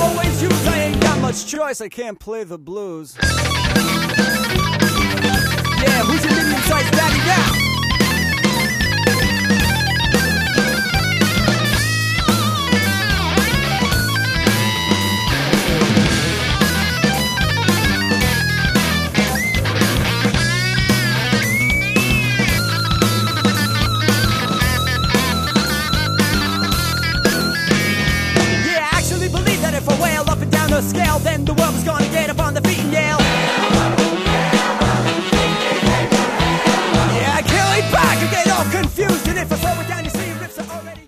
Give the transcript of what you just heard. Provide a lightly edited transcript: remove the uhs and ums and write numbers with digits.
always use. I ain't got much choice, I can't play the blues. Yeah, who's your medium-sized daddy now? Scale, then the world is gonna get a